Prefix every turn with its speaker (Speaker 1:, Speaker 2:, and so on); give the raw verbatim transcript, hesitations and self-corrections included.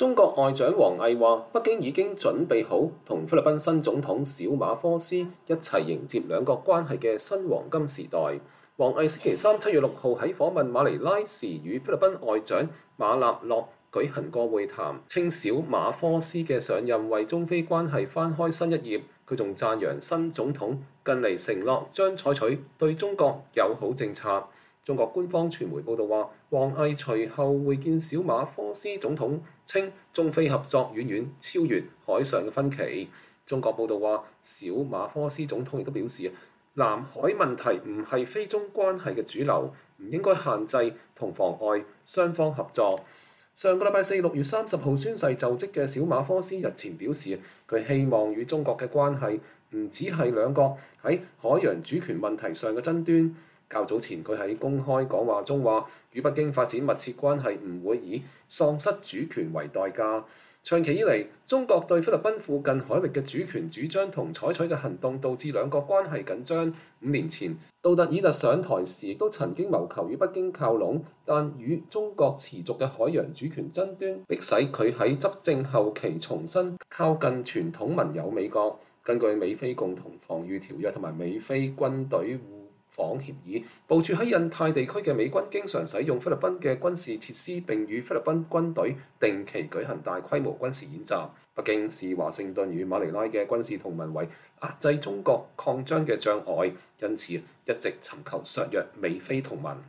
Speaker 1: 中國外長王毅話：北京已經準備好同菲律賓新總統小馬科斯一齊迎接兩國關係嘅新黃金時代。王毅星期三七月六號喺訪問馬尼拉時，與菲律賓外長馬納洛舉行過會談，稱小馬科斯嘅上任為中菲關係翻開新一頁。佢仲讚揚新總統近嚟承諾將採取對中國友好政策。中國官方傳媒報道話，王毅隨後會見小馬科斯總統，稱中菲合作遠遠超越海上嘅分歧。中國報道話，小馬科斯總統亦都表示，南海問題唔係菲中關係嘅主流，唔應該限制同妨礙雙方合作。上個禮拜四六月三十號宣誓就職嘅小馬科斯日前表示，佢希望與中國嘅關係唔只係兩國喺海洋主權問題上嘅爭端。較早前佢喺公開講話中話，與北京發展密切關係唔會以喪失主權為代價。長期以嚟，中國對菲律賓附近海域嘅主權主張同採取嘅行動，導致兩國關係緊張。五年前，杜特爾特上台時，亦都曾經謀求與北京靠攏，但與中國持續嘅海洋主權爭端，迫使佢喺執政後期重新靠近傳統盟友美國。根據美菲共同防禦條約同埋美菲軍隊訪協議，部署喺印太地區嘅美軍經常使用菲律賓嘅軍事設施，並與菲律賓軍隊定期舉行大規模軍事演習。北京視華盛頓與馬尼拉嘅軍事同盟為壓制中國擴張嘅障礙，因此一直尋求削弱美菲同盟。